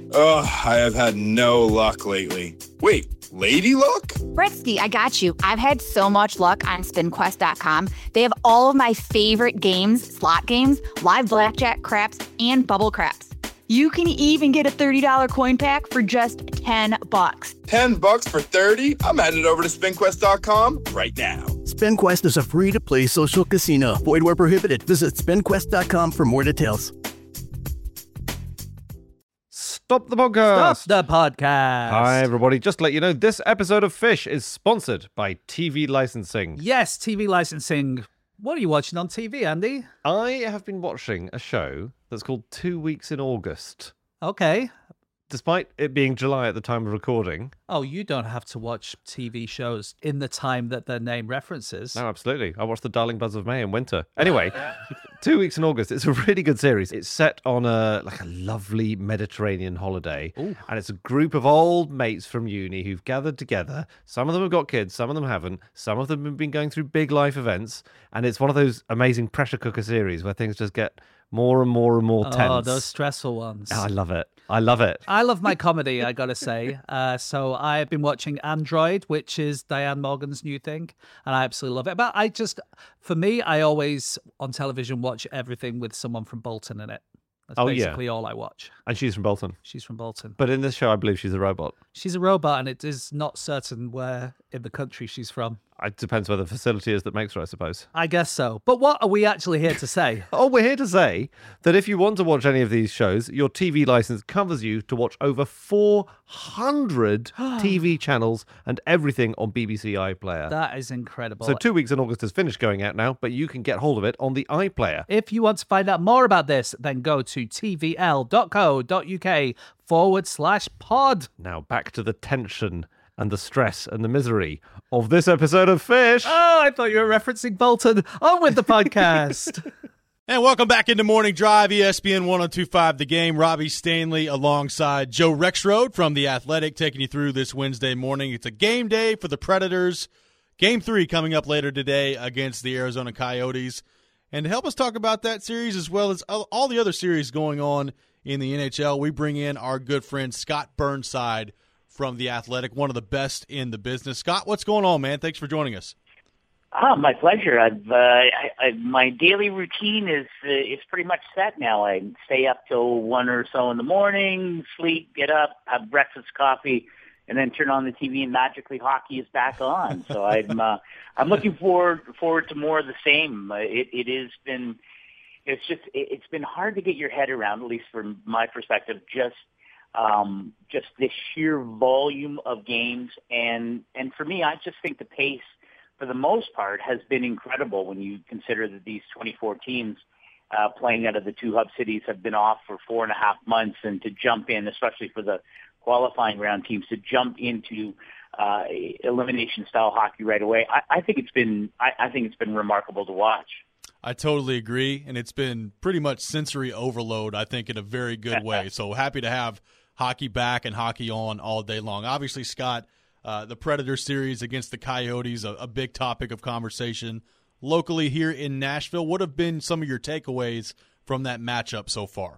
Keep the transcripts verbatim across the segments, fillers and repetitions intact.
Ugh, I have had no luck lately. Wait, lady luck? Bretsky, I got you. I've had so much luck on spin quest dot com. They have all of my favorite games, slot games, live blackjack, craps, and bubble craps. You can even get a thirty dollars coin pack for just ten bucks. ten bucks for thirty? I'm headed over to spin quest dot com right now. SpinQuest is a free-to-play social casino. Void where prohibited. Visit spin quest dot com for more details. Stop the podcast. Stop the podcast. Hi, everybody. Just to let you know, this episode of Fish is sponsored by T V licensing. Yes, T V licensing. What are you watching on T V, Andy? I have been watching a show that's called Two Weeks in August. Okay. Despite it being July at the time of recording. Oh, you don't have to watch T V shows in the time that their name references. No, absolutely. I watched The Darling Buzz of May in winter. Anyway, Two Weeks in August. It's a really good series. It's set on a like a lovely Mediterranean holiday. Ooh. And it's a group of old mates from uni who've gathered together. Some of them have got kids, some of them haven't. Some of them have been going through big life events. And it's one of those amazing pressure cooker series where things just get more and more and more tense. Oh, those stressful ones. Oh, I love it. I love it. I love my comedy, I gotta say. Uh, so I've been watching Android, which is Diane Morgan's new thing, and I absolutely love it. But I just, for me, I always, on television, watch everything with someone from Bolton in it. That's Oh, yeah. basically all I watch. And she's from Bolton. She's from Bolton. But in this show, I believe she's a robot. She's a robot, and it is not certain where in the country she's from. It depends where the facility is that makes her, I suppose. I guess so. But what are we actually here to say? Oh, we're here to say that if you want to watch any of these shows, your T V license covers you to watch over four hundred T V channels and everything on B B C iPlayer. That is incredible. So Two Weeks in August has finished going out now, but you can get hold of it on the iPlayer. If you want to find out more about this, then go to tvl.co.uk forward slash pod. Now back to the tension and the stress and the misery of this episode of Fish. Oh, I thought you were referencing Bolton. On with the podcast. And welcome back into Morning Drive, E S P N ten twenty-five The Game. Robbie Stanley alongside Joe Rexrode from The Athletic taking you through this Wednesday morning. It's a game day for the Predators. Game three coming up later today against the Arizona Coyotes. And to help us talk about that series as well as all the other series going on in the N H L, we bring in our good friend Scott Burnside from The Athletic, one of the best in the business. Scott, what's going on, man? Thanks for joining us. Oh, my pleasure. I've uh, I, I, my daily routine is uh, is pretty much set now. I stay up till one or so in the morning, sleep, get up, have breakfast, coffee, and then turn on the T V, and magically hockey is back on. So I'm uh, I'm looking forward forward to more of the same. Uh, it it has been it's just it, it's been hard to get your head around, at least from my perspective, just. Um, just this sheer volume of games. And, and for me, I just think the pace, for the most part, has been incredible when you consider that these twenty-four teams uh, playing out of the two hub cities have been off for four and a half months. And to jump in, especially for the qualifying round teams, to jump into uh, elimination-style hockey right away, I, I think it's been I, I think it's been remarkable to watch. I totally agree, and it's been pretty much sensory overload, I think, in a very good way. So happy to have hockey back and hockey on all day long. Obviously, Scott, uh, the Predator series against the Coyotes, a, a big topic of conversation locally here in Nashville. What have been some of your takeaways from that matchup so far?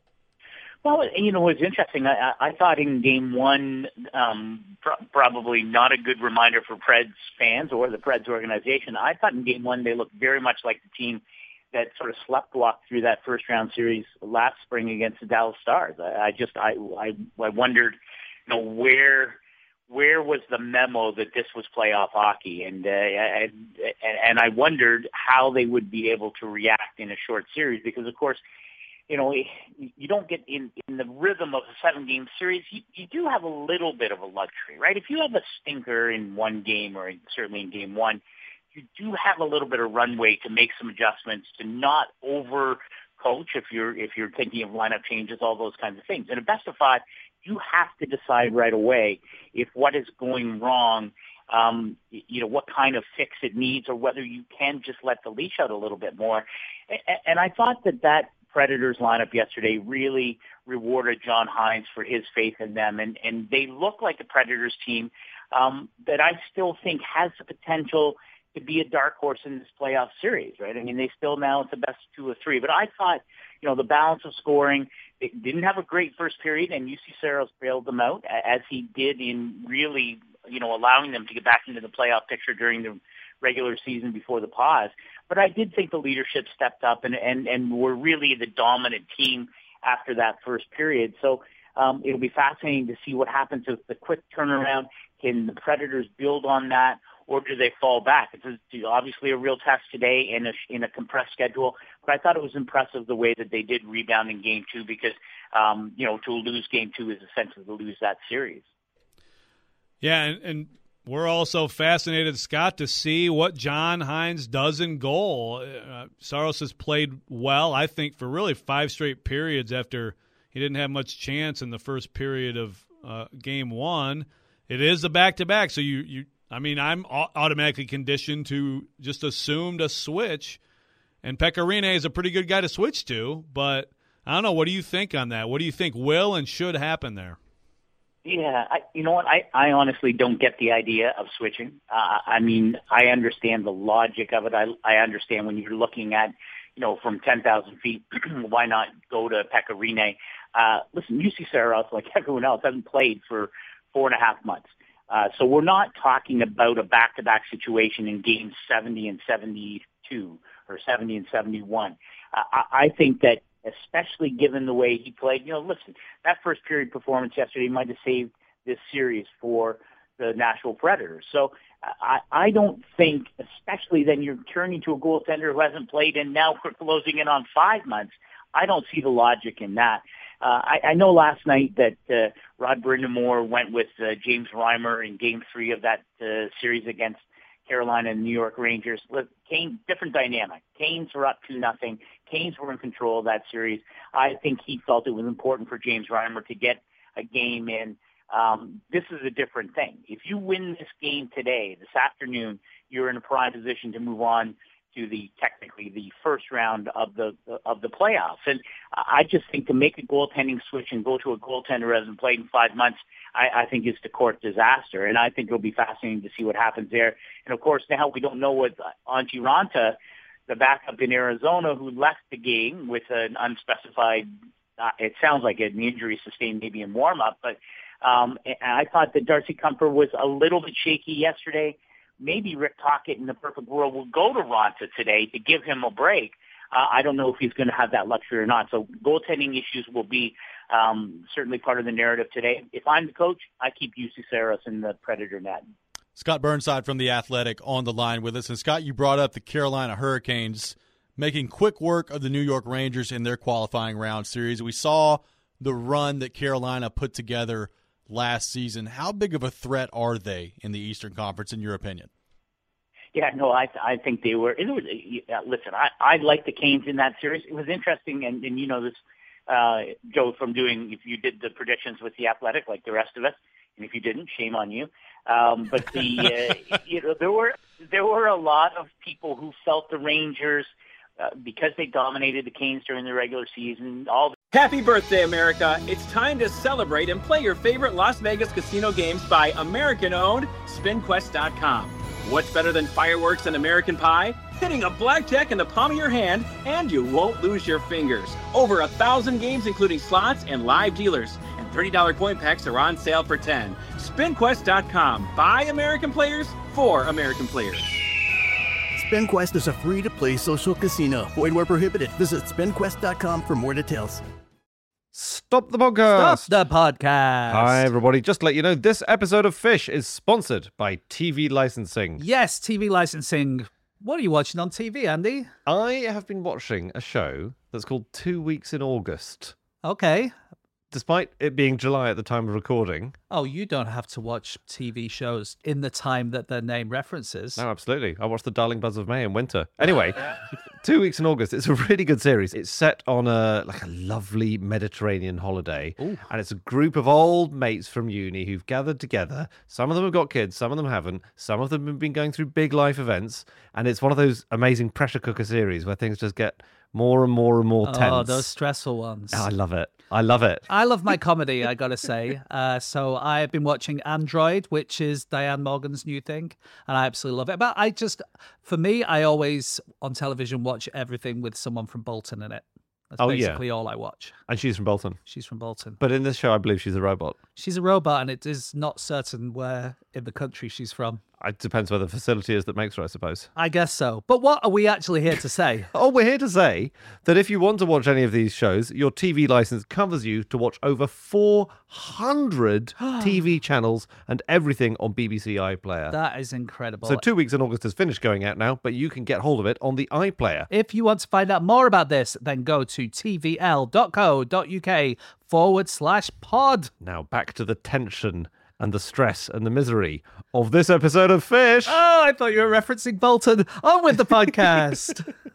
Well, you know, it was interesting. I, I thought in game one, um, pr- probably not a good reminder for Preds fans or the Preds organization. I thought in game one they looked very much like the team that sort of sleptwalked through that first round series last spring against the Dallas Stars. I, I just, I, I, I wondered, you know, where, where was the memo that this was playoff hockey? And, uh, and, and I wondered how they would be able to react in a short series because, of course, you know, you don't get in, in the rhythm of a seven-game series. You, you do have a little bit of a luxury, right? If you have a stinker in one game or certainly in game one, you do have a little bit of runway to make some adjustments to not over-coach if you're if you're thinking of lineup changes, all those kinds of things. In a best of five, you have to decide right away if what is going wrong, um, you know, what kind of fix it needs or whether you can just let the leash out a little bit more. And I thought that that Predators lineup yesterday really rewarded John Hines for his faith in them. And, and they look like a Predators team um, that I still think has the potential to be a dark horse in this playoff series, right? I mean, they still now it's the best two or three. But I thought, you know, the balance of scoring, they didn't have a great first period, and U C Saros bailed them out, as he did in really, you know, allowing them to get back into the playoff picture during the regular season before the pause. But I did think the leadership stepped up and, and, and were really the dominant team after that first period. So um, it'll be fascinating to see what happens with the quick turnaround. Can the Predators build on that, or do they fall back? It's obviously a real test today in a, in a compressed schedule, but I thought it was impressive the way that they did rebound in game two because, um, you know, to lose game two is essentially to lose that series. Yeah, and, and we're also fascinated, Scott, to see what John Hynes does in goal. Uh, Saros has played well, I think, for really five straight periods after he didn't have much chance in the first period of uh, game one. It is a back-to-back, so you, you I mean, I'm automatically conditioned to just assume a switch, and Pekka Rinne is a pretty good guy to switch to, but I don't know. What do you think on that? What do you think will and should happen there? Yeah, I, you know what? I, I honestly don't get the idea of switching. Uh, I mean, I understand the logic of it. I, I understand when you're looking at, you know, from ten thousand feet, why not go to Pekka Rinne? Uh, listen, U C Saros, like everyone else, hasn't played for four and a half months. Uh, so we're not talking about a back-to-back situation in games seventy and seventy-two or seventy and seventy-one. Uh, I, I think that especially given the way he played, you know, listen, that first period performance yesterday might have saved this series for the Nashville Predators. So I, I don't think, especially then you're turning to a goaltender who hasn't played and now we're closing in on five months. I don't see the logic in that. Uh, I, I know last night that uh, Rod Brind'Amour went with uh, James Reimer in Game Three of that uh, series against Carolina and New York Rangers. Look, Kane, different dynamic. Canes were up two nothing. Canes were in control of that series. I think he felt it was important for James Reimer to get a game in. Um, this is a different thing. If you win this game today, this afternoon, you're in a prime position to move on to the technically the first round of the of the playoffs. And I just think to make a goaltending switch and go to a goaltender who hasn't played in five months, I, I think is to court disaster. And I think it'll be fascinating to see what happens there. And of course, now we don't know what Antti Ranta, the backup in Arizona, who left the game with an unspecified, uh, it sounds like an injury sustained maybe in warm-up, but um, and I thought that Darcy Kuemper was a little bit shaky yesterday. Maybe Rick Tocchet in the perfect world will go to Ranta today to give him a break. Uh, I don't know if he's going to have that luxury or not. So goaltending issues will be um, certainly part of the narrative today. If I'm the coach, I keep U C Saros in the Predator net. Scott Burnside from The Athletic on the line with us. And Scott, you brought up the Carolina Hurricanes making quick work of the New York Rangers in their qualifying round series. We saw the run that Carolina put together last season. How big of a threat are they in the Eastern Conference, in your opinion? Yeah, no, I I think they were. It was, uh, listen, I I like the Canes in that series. It was interesting, and, and you know this, uh, Joe, from doing, if you did the predictions with The Athletic like the rest of us, and if you didn't, shame on you. Um, but the uh, you know there were there were a lot of people who felt the Rangers uh, because they dominated the Canes during the regular season. All the Happy birthday, America. It's time to celebrate and play your favorite Las Vegas casino games by American-owned Spin Quest dot com. What's better than fireworks and American Pie? Hitting a blackjack in the palm of your hand, and you won't lose your fingers. Over a thousand games, including slots and live dealers. And thirty dollars coin packs are on sale for ten dollars. Spin Quest dot com. By American players, for American players. SpinQuest is a free-to-play social casino. Void where prohibited. Visit Spin Quest dot com for more details. Stop the podcast. Stop the podcast. Hi, everybody. Just to let you know, this episode of Fish is sponsored by T V licensing. Yes, T V licensing. What are you watching on T V, Andy? I have been watching a show that's called Two Weeks in August. Okay. Despite it being July at the time of recording. Oh, you don't have to watch T V shows in the time that their name references. No, absolutely. I watched The Darling Buzz of May in winter. Anyway, Two Weeks in August. It's a really good series. It's set on a like a lovely Mediterranean holiday. Ooh. And it's a group of old mates from uni who've gathered together. Some of them have got kids, some of them haven't. Some of them have been going through big life events. And it's one of those amazing pressure cooker series where things just get more and more and more tense. Oh, those stressful ones. Oh, I love it. I love it. I love my comedy, I gotta say. Uh, so I've been watching Android, which is Diane Morgan's new thing, and I absolutely love it. But I just, for me, I always on television watch everything with someone from Bolton in it. That's Oh, yeah. basically all I watch. And she's from Bolton. She's from Bolton. But in this show, I believe she's a robot. She's a robot, and it is not certain where in the country she's from. It depends where the facility is that makes her, I suppose. I guess so. But what are we actually here to say? Oh, we're here to say that if you want to watch any of these shows, your T V license covers you to watch over four hundred T V channels and everything on B B C iPlayer. That is incredible. So two weeks in August has finished going out now, but you can get hold of it on the iPlayer. If you want to find out more about this, then go to tvl.co.uk forward slash pod. Now back to the tension and the stress and the misery of this episode of Fish. Oh, I thought you were referencing Bolton. On with the podcast.